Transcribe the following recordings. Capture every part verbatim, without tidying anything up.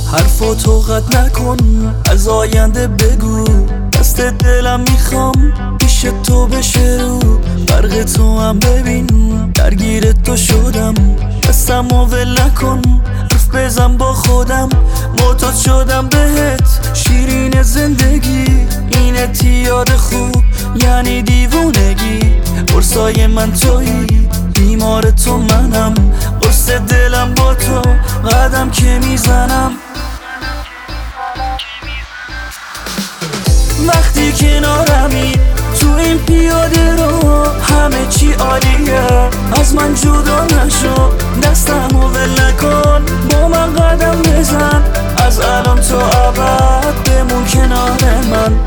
حرفاتو قطع نکن، از آینده بگو. دست دلم میخوام پیش تو بشه رو برق تو هم ببین، درگیر تو شدم. دستمو ول نکن، حرف بزن با خودم. معتاد شدم بهت شیرین زندگی، اینه یاد خوب یعنی دیوونگی. قرصای من تویی، بیمار تو منم. قرص دلم با تو قدم که میزنم. وقتی کنارمی تو این پیاده رو همه چی عالیه. از من جدا نشو، دستمو ول نکن، با من قدم بزن. از الان تا ابد بمون کنار من.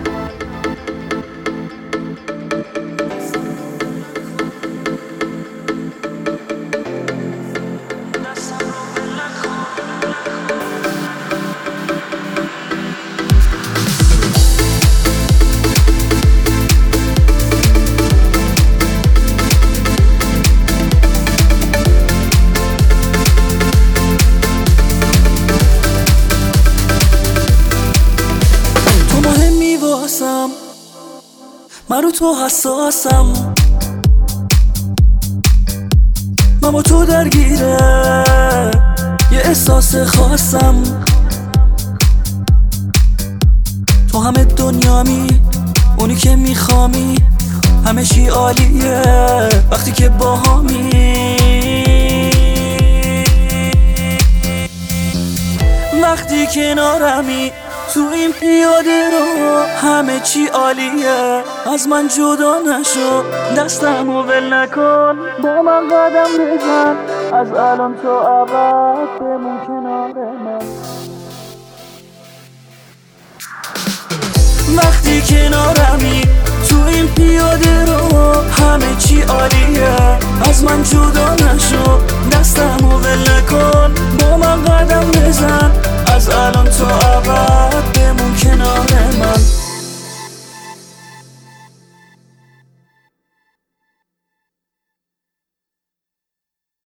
من رو تو حساسم، من با تو درگیره یه احساس خاصم. تو همه دنیامی، اونی که میخوامی، همه چی عالیه وقتی که باهامی. وقتی کنارمی تو این پیاده رو همه چی عالیه. از من جدا نشو، دستمو ول نکن، با من قدم بزن. از الان تا ابد بمون کنار من. وقتی کنارمی تو این پیاده رو همه چی عالیه. از من جدا نشو، دستمو ول نکن، با من قدم بزن. از الان